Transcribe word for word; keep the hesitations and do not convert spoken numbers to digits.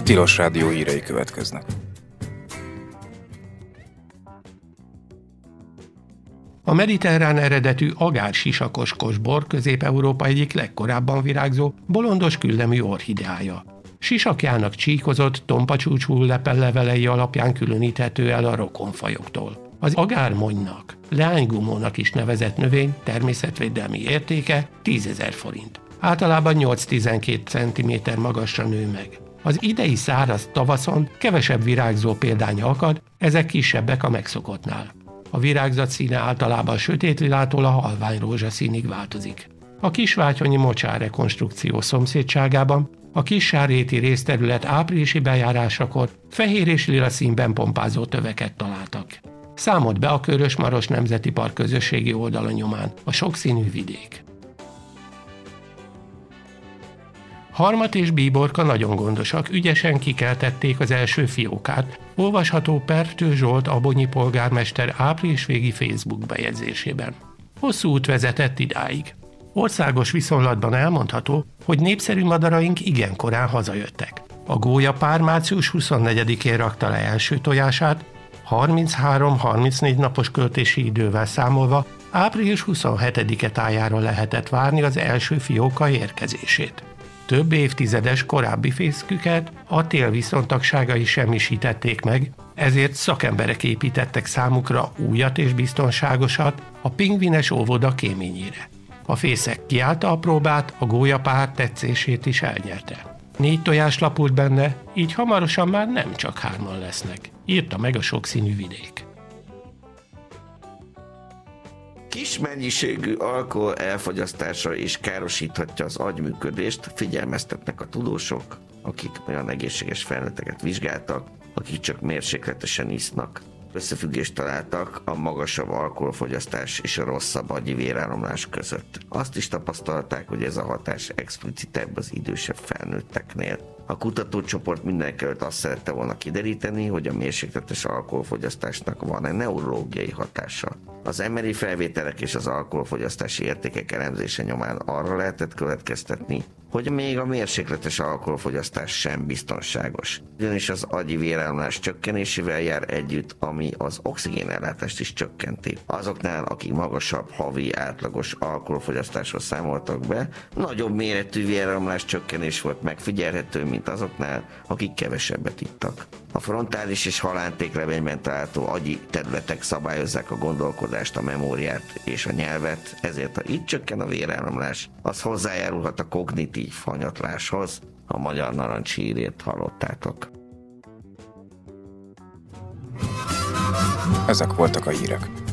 Tilos Rádió hírei következnek. A mediterrán eredetű agársisakos kosbor Közép-Európa egyik legkorábban virágzó, bolondos küllemű orchideája. Sisakjának csíkozott, tompacsúcsú lepellevelei alapján különíthető el a rokonfajoktól. Az agármonynak, leánygumónak is nevezett növény természetvédelmi értéke tízezer forint. Általában nyolc-tizenkét centiméter magasra nő meg. Az idei száraz tavaszon kevesebb virágzó példánya akad, ezek kisebbek a megszokottnál. A virágzat színe általában sötétlilától a halvány rózsaszínig változik. A Kisváltyonyi mocsár rekonstrukció szomszédságában a Kissárréti részterület áprilisi bejárásakor fehér és lila színben pompázó töveket találtak. Számolt be a Körös-Maros Nemzeti Park közösségi oldala nyomán a sokszínű vidék. Harmat és bíborka nagyon gondosak, ügyesen kikeltették az első fiókát, olvasható Pertő Zsolt abonyi polgármester április végi Facebook bejegyzésében. Hosszú út vezetett idáig. Országos viszonylatban elmondható, hogy népszerű madaraink igen korán hazajöttek. A gólyapár március huszonnegyedikén rakta le első tojását, harminchárom-harmincnégy napos költési idővel számolva április huszonhetedike tájára lehetett várni az első fióka érkezését. Több évtizedes korábbi fészküket a tél viszontagságai semmisítették meg, ezért szakemberek építettek számukra újat és biztonságosat a pingvines óvoda kéményére. A fészek kiállta a próbát, a gólyapár tetszését is elnyerte. Négy tojás lapult benne, így hamarosan már nem csak hárman lesznek, írta meg a sokszínű vidék. Kis mennyiségű alkohol elfogyasztása is károsíthatja az agyműködést, figyelmeztetnek a tudósok, akik olyan egészséges felnőtteket vizsgáltak, akik csak mérsékletesen isznak. Összefüggést találtak a magasabb alkoholfogyasztás és a rosszabb agyi véráramlás között. Azt is tapasztalták, hogy ez a hatás explicitebb az idősebb felnőtteknél. A kutatócsoport mindenekelőtt azt szerette volna kideríteni, hogy a mérsékletes alkoholfogyasztásnak van-e neurológiai hatása. Az em er i felvételek és az alkoholfogyasztási értékek elemzése nyomán arra lehetett következtetni, hogy még a mérsékletes alkoholfogyasztás sem biztonságos. Ugyanis az agyi véráramlás csökkenésével jár együtt, ami az oxigénellátást is csökkenti. Azoknál, akik magasabb havi átlagos alkoholfogyasztásról számoltak be, nagyobb méretű véráramlás csökkenés volt megfigyelhető, mint azoknál, akik kevesebbet ittak. A frontális és halántéklevényben található agyi területek szabályozzák a gondolkodást, a memóriát és a nyelvet, ezért ha itt csökken a véráramlás, az hozzájárulhat a kognitív hanyatláshoz. A Magyar Narancs hírét hallottátok. Ezek voltak a hírek.